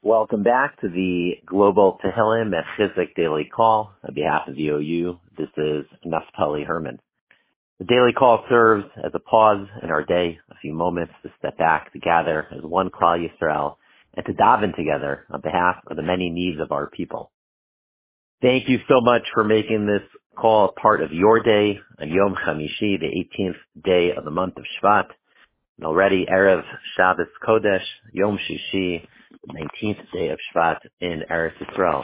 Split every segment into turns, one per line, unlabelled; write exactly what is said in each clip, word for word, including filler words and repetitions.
Welcome back to the Global Tehillim at Chizuk Daily Call. On behalf of the O U, this is Naftali Herman. The Daily Call serves as a pause in our day, a few moments to step back, to gather as one Klal Yisrael, and to daven together on behalf of the many needs of our people. Thank you so much for making this call part of your day on Yom Chamishi, the eighteenth day of the month of Shvat. And already Erev Shabbos Kodesh, Yom Shishi, the nineteenth day of Shvat in Eretz Yisrael.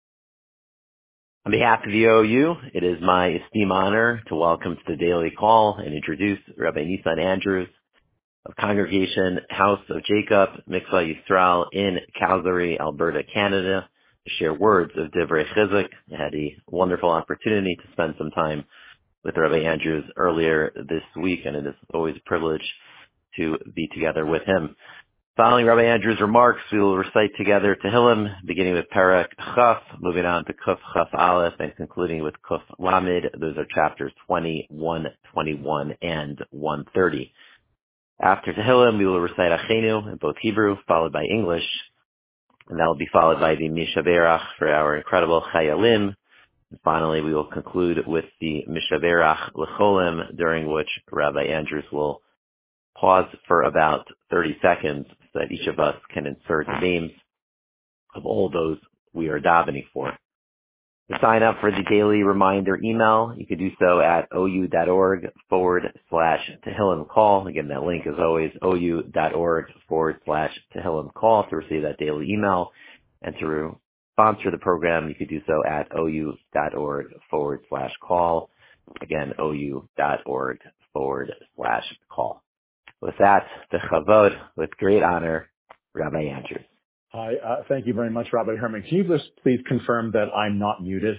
On behalf of the O U, it is my esteemed honor to welcome to the Daily Call and introduce Rabbi Nisan Andrews of Congregation House of Jacob, Mikvah Yisrael in Calgary, Alberta, Canada, to share words of Divrei Chizuk. I had a wonderful opportunity to spend some time with Rabbi Andrews earlier this week, and it is always a privilege to be together with him. Following Rabbi Andrews' remarks, we will recite together Tehillim, beginning with Perek Chaf, moving on to Kuf Chaf Aleph, and concluding with Kuf Lamed. Those are chapters twenty, one twenty-one, and one thirty. After Tehillim, we will recite Achenu in both Hebrew, followed by English, and that will be followed by the Mishaberach for our incredible Chayalim. And finally, we will conclude with the Mishaberach L'cholim, during which Rabbi Andrews will pause for about thirty seconds so that each of us can insert names of all those we are davening for. To sign up for the daily reminder email, you can do so at ou.org forward slash Tehillim call. Again, that link is always ou.org forward slash Tehillim call to receive that daily email. And to sponsor the program, you could do so at ou.org forward slash call. Again, ou.org forward slash call. With that, the chavod, with great honor, Rabbi Andrews.
Hi, uh, thank you very much, Rabbi Herman. Can you just please confirm that I'm not muted?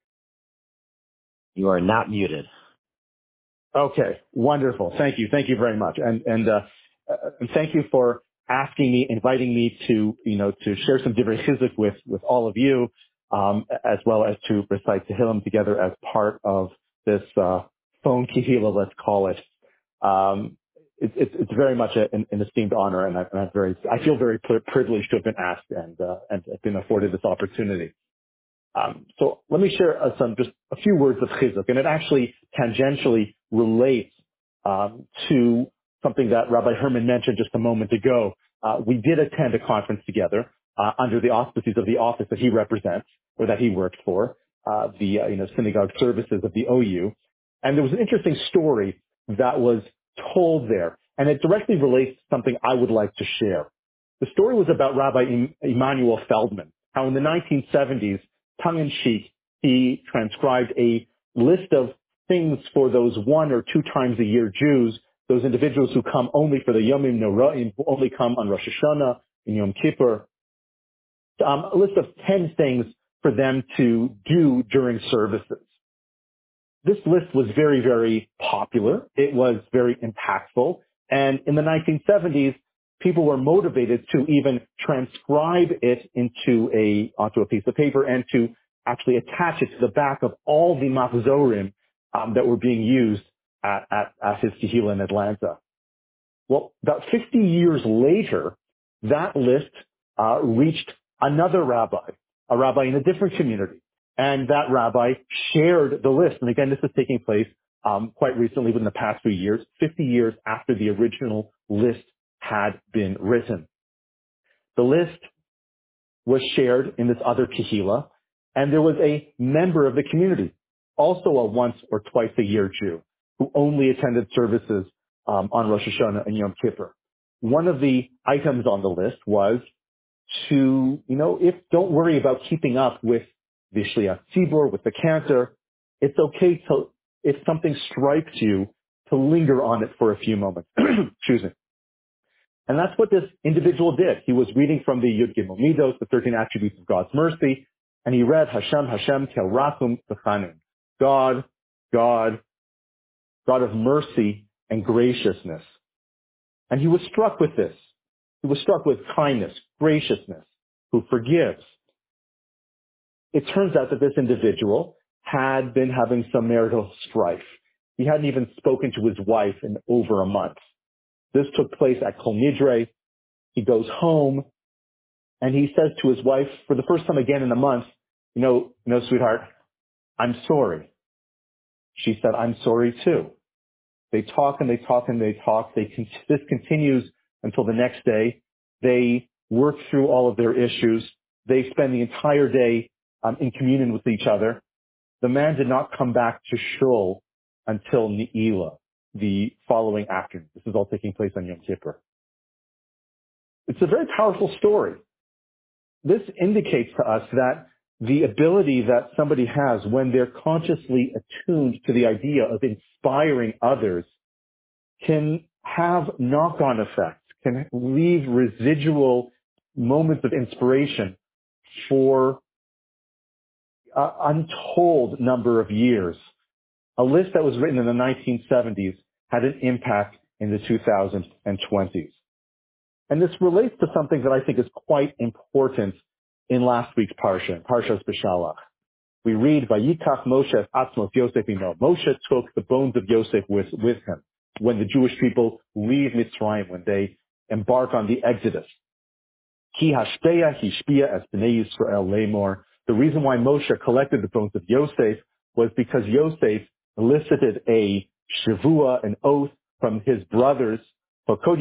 You are not muted.
Okay, wonderful. Thank you. Thank you very much. And, and, uh, uh, and thank you for asking me, inviting me to, you know, to share some Divrei Chizuk with, with all of you, um, as well as to recite Tehillim together as part of this, uh, phone kihila, let's call it. Um, It's, it's, it's very much a, an, an esteemed honor, and, I, and I'm very, I feel very privileged to have been asked and, uh, and been afforded this opportunity. Um, so let me share uh, some, just a few words of chizuk, and it actually tangentially relates um, to something that Rabbi Herman mentioned just a moment ago. Uh, we did attend a conference together uh, under the auspices of the office that he represents or that he worked for, uh, the uh, you know synagogue services of the O U, and there was an interesting story that was told there, and it directly relates to something I would like to share. The story was about Rabbi Emanuel Feldman, how in the nineteen seventies, tongue-in-cheek, he transcribed a list of things for those one or two times a year Jews, those individuals who come only for the Yomim Noraim, who only come on Rosh Hashanah and Yom Kippur, um, a list of ten things for them to do during services. This list was very, very popular. It was very impactful. And in the nineteen seventies, people were motivated to even transcribe it into a, onto a piece of paper and to actually attach it to the back of all the machzorim um, that were being used at, at, at his kehillah in Atlanta. Well, about fifty years later, that list uh, reached another rabbi, a rabbi in a different community. And that rabbi shared the list. And again, this is taking place um, quite recently, within the past few years, fifty years after the original list had been written. The list was shared in this other kehillah, and there was a member of the community, also a once or twice a year Jew, who only attended services um, on Rosh Hashanah and Yom Kippur. One of the items on the list was to, you know, if don't worry about keeping up with the Shliach Tzibur, with the cantor, it's okay to, if something strikes you, to linger on it for a few moments. Excuse me. And that's what this individual did. He was reading from the Yud Gimel Midos, the thirteen attributes of God's mercy, and he read Hashem, Hashem, Kel Rachum Tzchanim. God, God, God of mercy and graciousness. And he was struck with this. He was struck with kindness, graciousness, who forgives. It turns out that this individual had been having some marital strife. He hadn't even spoken to his wife in over a month. This took place at Kol Nidre. He goes home, And he says to his wife, for the first time again in a month, you know, you know, sweetheart, I'm sorry. She said, I'm sorry too. They talk and they talk and they talk. They con- this continues until the next day. They work through all of their issues. They spend the entire day um, in communion with each other. The man did not come back to Shul until Ne'ilah, the following afternoon. This is all taking place on Yom Kippur. It's a very powerful story. This indicates to us that the ability that somebody has when they're consciously attuned to the idea of inspiring others can have knock-on effects, can leave residual moments of inspiration for an untold number of years. A list that was written in the nineteen seventies had an impact in the two thousand twenties. And this relates to something that I think is quite important in last week's Parsha, Parshas Beshalach. We read, Vayikach Moshe atzmos Yosef imo. Moshe took the bones of Yosef with, with him when the Jewish people leave Mitzrayim, when they embark on the Exodus. Ki hashpeya hishpia es bnei Yisrael lemor. The reason why Moshe collected the bones of Yosef was because Yosef elicited a shavua, an oath from his brothers. God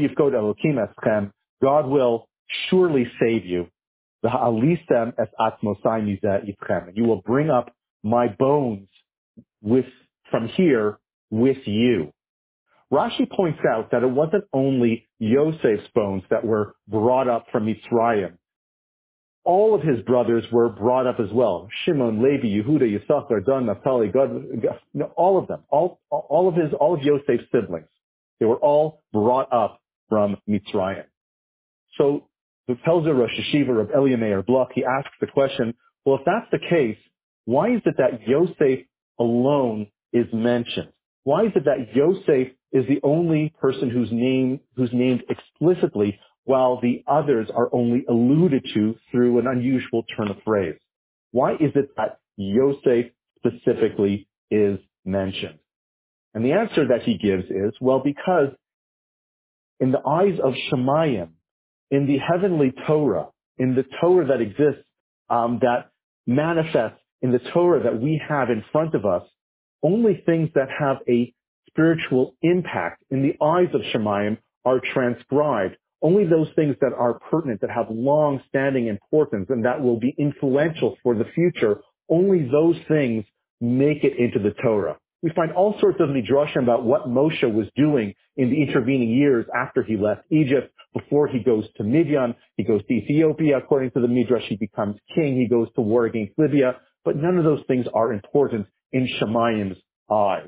will surely save you. And you will bring up my bones with, from here with you. Rashi points out that it wasn't only Yosef's bones that were brought up from Mitzrayim. All of his brothers were brought up as well. Shimon, Levi, Yehuda, Yisachar, Dan, Naphtali, Gad, all of them, all, all of his, all of Yosef's siblings. They were all brought up from Mitzrayim. So the Pelzer Rosh Hashiva of Elia Meir Bloch, he asks the question, well, if that's the case, why is it that Yosef alone is mentioned? Why is it that Yosef is the only person whose name, who's named explicitly, while the others are only alluded to through an unusual turn of phrase? Why is it that Yosef specifically is mentioned? And the answer that he gives is, well, because in the eyes of Shemayim, in the heavenly Torah, in the Torah that exists, um, that manifests in the Torah that we have in front of us, only things that have a spiritual impact in the eyes of Shemayim are transcribed. Only those things that are pertinent, that have long-standing importance, and that will be influential for the future, only those things make it into the Torah. We find all sorts of midrashim about what Moshe was doing in the intervening years after he left Egypt, before he goes to Midian, he goes to Ethiopia. According to the midrash, he becomes king, he goes to war against Libya, but none of those things are important in Shemayim's eyes.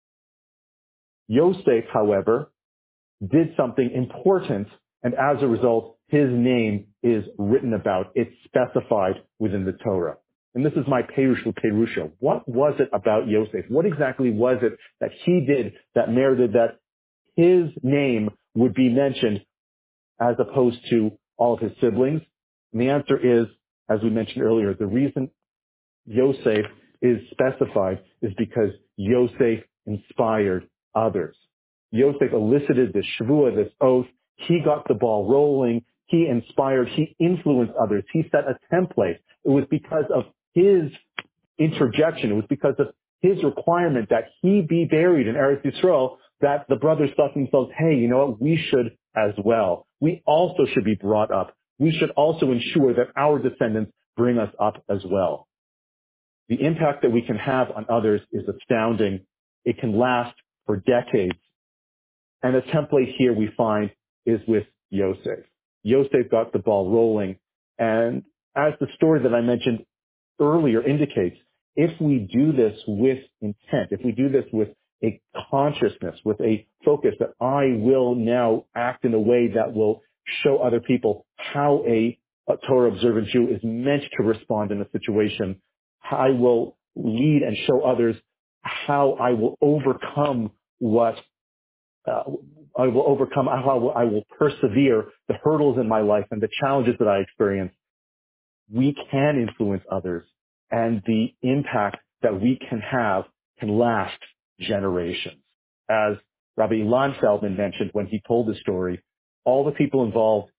Yosef, however, did something important, and as a result, his name is written about. It's specified within the Torah. And this is my Perush Perusha. What was it about Yosef? What exactly was it that he did that merited that his name would be mentioned as opposed to all of his siblings? And the answer is, as we mentioned earlier, the reason Yosef is specified is because Yosef inspired others. Yosef elicited this shvuah, this oath. He got the ball rolling. He inspired. He influenced others. He set a template. It was because of his interjection. It was because of his requirement that he be buried in Eretz Yisrael that the brothers thought to themselves, hey, you know what? We should as well. We also should be brought up. We should also ensure that our descendants bring us up as well. The impact that we can have on others is astounding. It can last for decades. And a template here we find is with Yosef. Yosef got the ball rolling. And as the story that I mentioned earlier indicates, if we do this with intent, if we do this with a consciousness, with a focus that I will now act in a way that will show other people how a, a Torah observant Jew is meant to respond in a situation, I will lead and show others how I will overcome what uh, I will overcome, how I will, I will persevere the hurdles in my life and the challenges that I experience. We can influence others, and the impact that we can have can last generations. As Rabbi Ilan Feldman mentioned when he told the story, all the people involved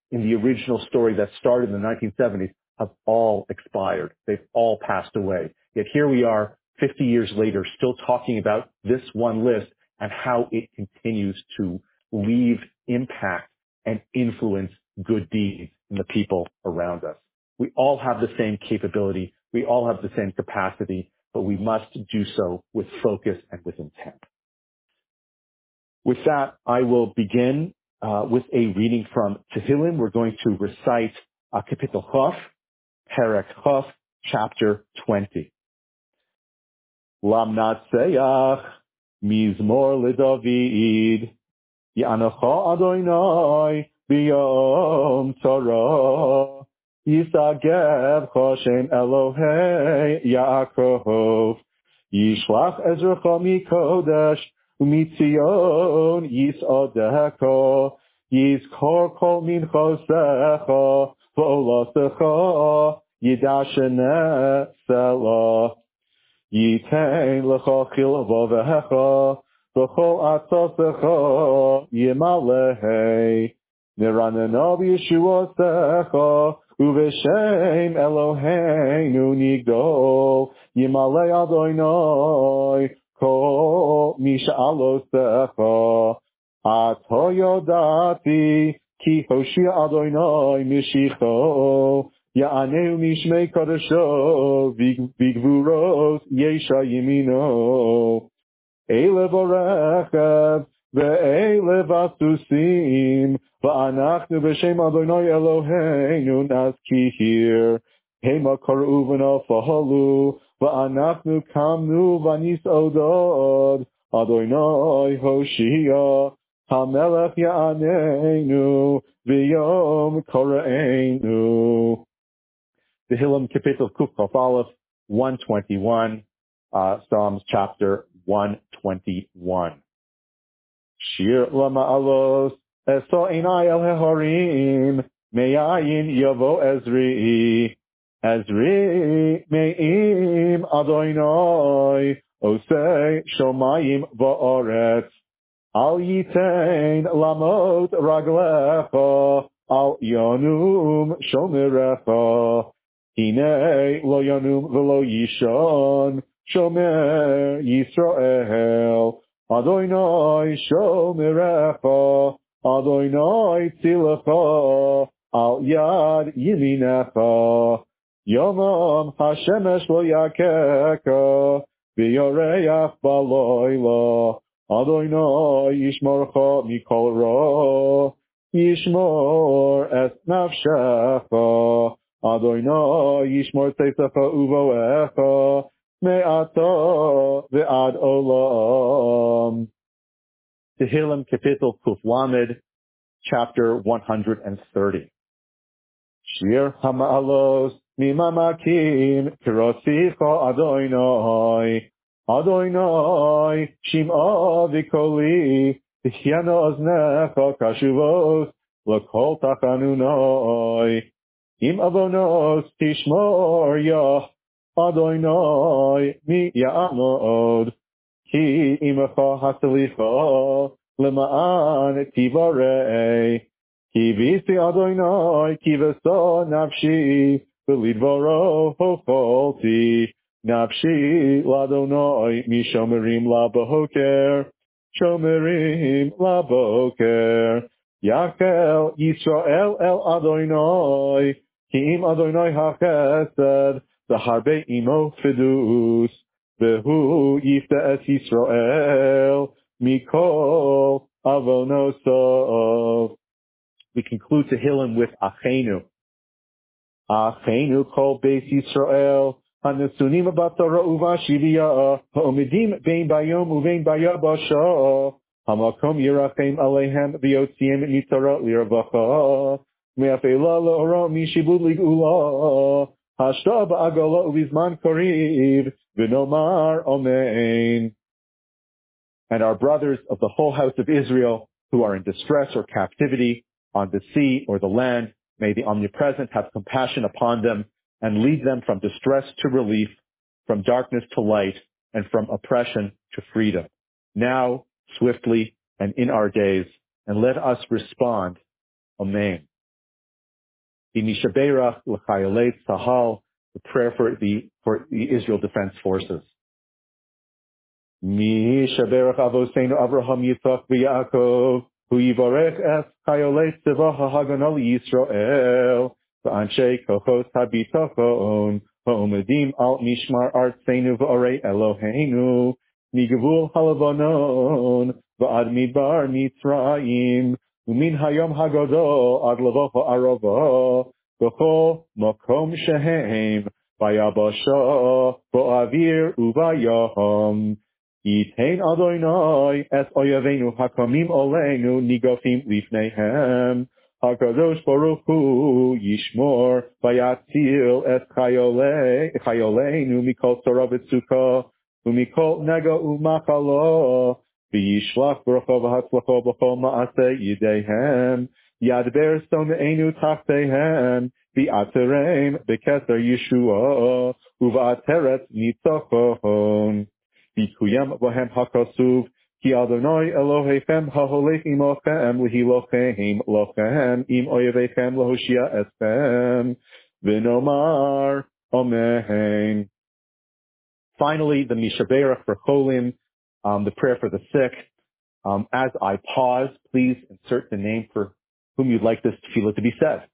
in the original story that started in the nineteen seventies have all expired. They've all passed away. Yet here we are fifty years later still talking about this one list and how it continues to leave impact and influence good deeds in the people around us. We all have the same capability. We all have the same capacity, but we must do so with focus and with intent. With that, I will begin uh, with a reading from Tehillim. We're going to recite uh, Kapitel Chof, Perek Chof, chapter twenty. Lam Natseach, Mizmor LeDavid, Ya'anocha Adonai, B'yom Torah, Yisagev Choshem Elohei Yaakov, Yishlach Ezracha Mikodesh, Umitzion Yisodeko, Yizkor Kol Minchosecha, V'olasecha, Yidashene Selah, Yitain Lecha Chilvovecha, V'chol Atzosecha, Yimalehei, Niraneno B'Yeshuasecha, Uveshem Eloheinu Nigdol, Yimalei Adonai, Kol Misha'alosecha, Ato Yodati, Ki Hoshia Adonai Mishicho, Ya'aneu Mishmei Kadesho, Vigvuros Yesha Yimino, Eile Vorecheb, Ve'eile Vasusim, Va'anachnu B'Shem Adonai Eloheinu Nazkihir, Hema Karu V'Nafahalu, Va'anachnu Kamnu V'Nis Odod, Adonai Hoshia, HaMelech Ya'anenu, V'yom Kore'enu. Tehillim Kapitel Kuf Chaf Aleph, one twenty-one, uh, Psalms chapter one twenty-one. Shir Lama'alos, Eso Einai El Hehorim, Me'ayin Yavo Ezri, Ezri Me'im Adonai, Osei Shomayim Va'oretz, Al Yitain Lamot Raglecha, Al Yonum Shomerecha, Hine Lo Yonum V'lo Yishon, Shomer Yisrael, Adonai Shomerecha, Adonai Tzilecha, Al Yad Yiminecha, Yomam Hashemesh Lo Yakeka, V'yoreach Baloila, Adonai Yishmorcha Mikol Ra, Yishmor Es Nafshecha, Adonai Yishmor Teisecha Uvoecha, Me'ata Ve'ad Olam. Tehillim Kapitel Kuf Lamed, chapter one hundred thirty. Shir Hama'alos Mimamakim Kirosicha Adonai, Adonai Shim'a V'Koli, V'Chiano Oznecha Kashuvos, L'Kol Tachanunai, Im Avonos Tishmor Yah, Adonai Mi Ya'amod, Ki Imecha Haselicha, Lema'an Tivarei, Ki Visi Adonai, Ki V'sa Nafshi, V'lidvaro Hocholti, Nafshi L'Adonai, Mi Shomerim L'Boker, Shomerim L'Boker, Yachel Yisrael El Adonai, Ki Im Adonai HaChesed, V'harbe Imo Fidus, V'hu Yifta Es Yisrael, Mikol Avonosov. We conclude Tehillim with Achenu. Achenu Kol Beis Yisrael, Hanesunim B'Torah Uvashiviyah, Ha'omedim Bein Bayom Uvein Bayabasha, Hamakom Yirachem Alehem V'Yotziem Mitzara L'Irvacha, Me'afela L'Ora Mishibud L'Gula, Hashta Ba'agala Uvizman Koriv, V'Nomar Amen. And our brothers of the whole house of Israel who are in distress or captivity on the sea or the land, may the Omnipresent have compassion upon them and lead them from distress to relief, from darkness to light, and from oppression to freedom. Now, swiftly, and in our days, and let us respond. Amen. the Mishaberach L'Chayolei Tzahal, the prayer for the for the Israel Defense Forces. Mishaberach Avoseinu Avraham Yitzchak v'Yaakov hu yivarech es Chayolei Tzivah HaHagana Yisrael v'anshei kochos habitachon ha'omedim al mishmar artzeinu v'orei Eloheinu migvul halavanon v'ad midbar Mitzrayim umin hayom hagadol ad lavoch ha'arava b'chol makom shehem v'yabasha v'avir uvayaham Yitein Adonai es oyaveinu hakamim oleinu nigafim lifneihem Hakadosh Baruch Hu Yishmor Vayatzil es chayoleinu mikol tzara v'tzukah umikol nega u'machalo v'yishlach bracha v'hatzlacha b'chol ma'aseh yideihem yadber someinu tachtehem v'atereim b'keser Yeshua uv'ateret nitzachon Bikuyam Vahem Hakasuv, Ki Adonai Elohechem Haholech Imochem, Lehilochem Lochem, Im Oyevechem Lahoshia Eschem, Vinomar, Amen. Finally, the Mishaberach for Cholim, um, the prayer for the sick. Um, as I pause, please insert the name for whom you'd like this tefillah to be said.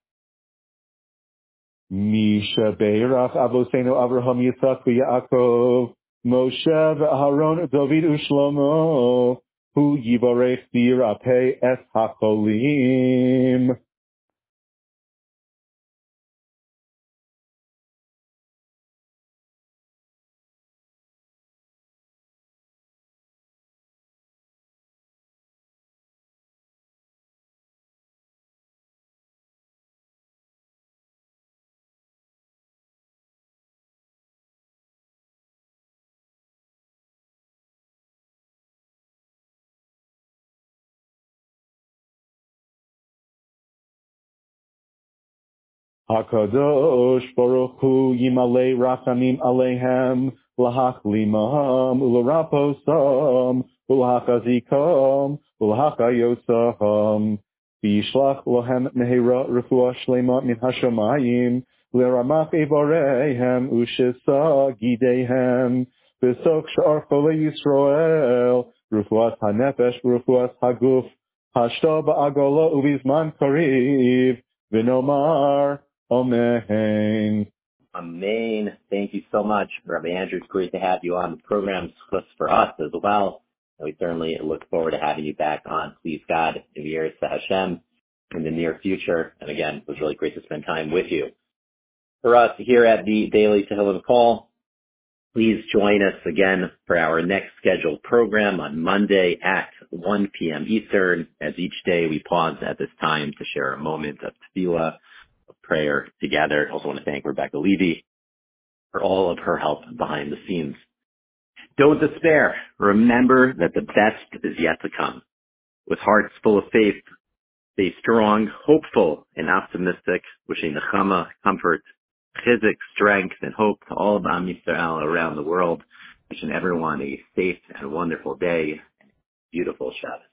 Mishaberach Avoseinu Avraham Yitzchak v'Yaakov, Moshe v'Aharon David u'Shlomo hu yivarech v'yirapeh es hacholim. Hakadosh Baruch Hu yimalei rachamim aleihem lahachlimam ularaposam ulahachazikam ulahachayosam v'yishlach lohem mehera refuah shlema min hashamayim leramach evareihem ushisa gideihem v'sok sh'ar cholei Yisrael refuas hanefesh refuas haguf hashta ba'agala uvizman kariv v'nomar Amen.
Amen. Thank you so much, Rabbi Andrew. It's great to have you on the program for us as well. And we certainly look forward to having you back on, please God, in the years to Hashem in the near future. And again, it was really great to spend time with you. For us here at the Daily Tehillim Call, please join us again for our next scheduled program on Monday at one p.m. Eastern. As each day we pause at this time to share a moment of tefillah, prayer together. I also want to thank Rebecca Levy for all of her help behind the scenes. Don't despair. Remember that the best is yet to come. With hearts full of faith, stay strong, hopeful, and optimistic, wishing nechama, comfort, chizuk, strength, and hope to all of Am Yisrael around the world. Wishing everyone a safe and wonderful day and beautiful Shabbat.